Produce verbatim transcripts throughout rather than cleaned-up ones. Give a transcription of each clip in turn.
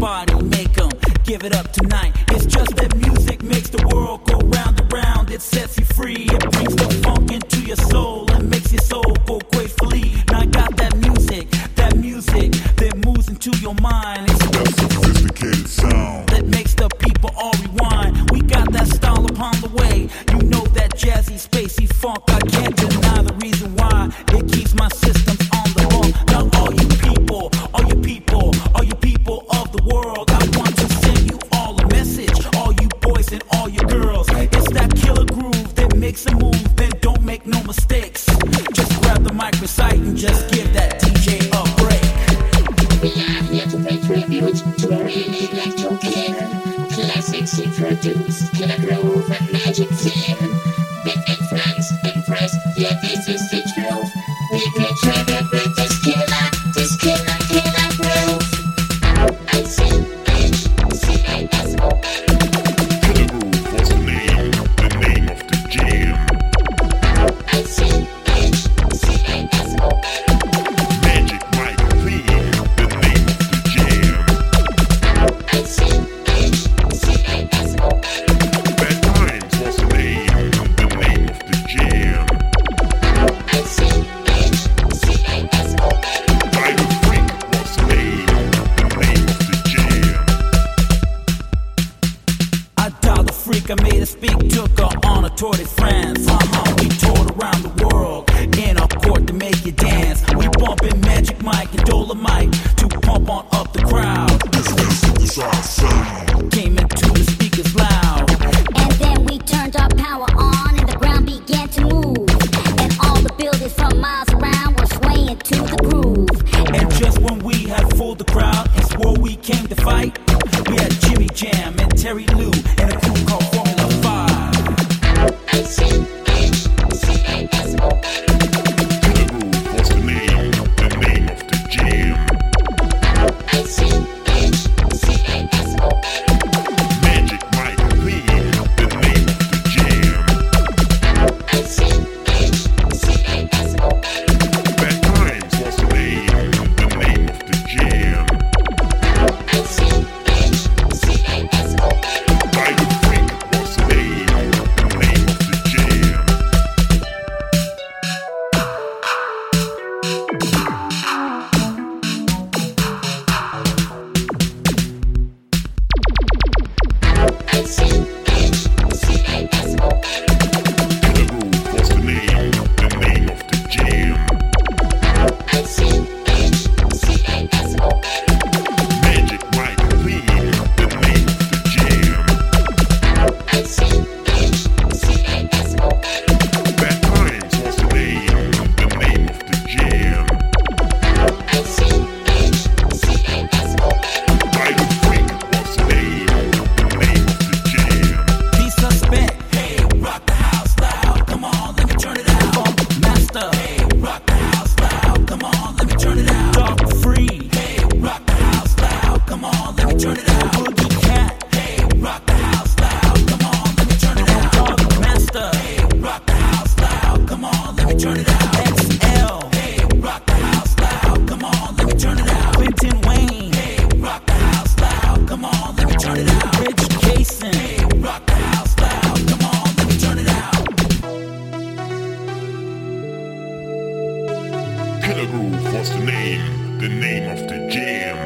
body, make 'em give it up tonight. It's just that music makes the world go round and round. It sets you free, it brings the funk into your soul and makes your soul go gracefully. Now I got that music, that music that moves into your mind. It's that sophisticated sound that makes the people all rewind. We got that style upon the way. You know that jazzy, spacey funk. I can't deny the reason why it keeps my systems on the ball. Now all you people, all you people, all you people of the world, I want to send you all a message. All you boys and all you girls, it's that killer groove that makes a move. Then don't make no mistakes. Just grab the mic, recite, and just give that D J a break. We are here to pay tribute to our electro king. Classics he produced, killer groove and magic team. Big influence, impressed, yeah this is the truth. We can tribute with this killer, this killer, killer groove. I C H C A S O N. Killer Groove was the name, the name of the jam. I C H C A S O N. Magic Mike Clean, the name of the jam. I C H C A S O N. Bad Times was the name, the name of the jam. I C H C A S O N. Tiger Freak was the name, the name of the jam. I dialed the freak, I made her speak, took her on a tour de France. Uh-huh, we toured around the world in a court to make you dance. We bumping Magic Mike and Dolomite to pump on up the crowd. This is this our sound. Came into the speakers loud. And then we turned our power on and the ground began to move. And all the buildings from miles around were swaying to the groove. And just when we had fooled the crowd and swore we came to fight, we had Jimmy Jam and Terry Lou and a crew called Formula Five. I C H C A S O N. Killer Groove was the name, the name of the jam. I C H C A S O N. Magic Mike Clean, the name of the jam. I C H C A S O N. Bad Times was the name, the name of the jam. I C H C A S O N. Tiger Freak was the name, the name of the jam. I C H C A S O N. Killer Groove was the name, the name of the jam. I C H C A S O N. Magic Mike Clean, the name of the jam. I C H C A S O N. Bad Times was the name, the name of the jam. I C H C A S O N. Tiger Freak was the name, the name of the jam. Be suspect. Hey, rock the house loud. Come on, let me turn it out. Funk master. Hey, rock the house loud. Come on, let me turn it out. Dog free. Hey, rock the house loud. Come on, let me turn it out. Boogie cat. Hey, rock the house loud. Come on, let me turn it out. Dog master. Hey, rock the house loud. Come on, let me turn it out. X L. Hey, rock the house loud. Come on, let me turn it out. Clinton Wayne. Hey, rock the house loud. Come on, let me turn it out. Rich Jason. Hey, rock the house loud. Come on, let me turn it out. Killer Groove was the name, the name of the jam.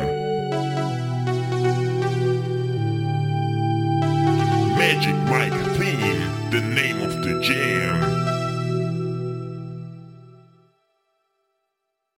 Magic Mike Clean, the name of the jam.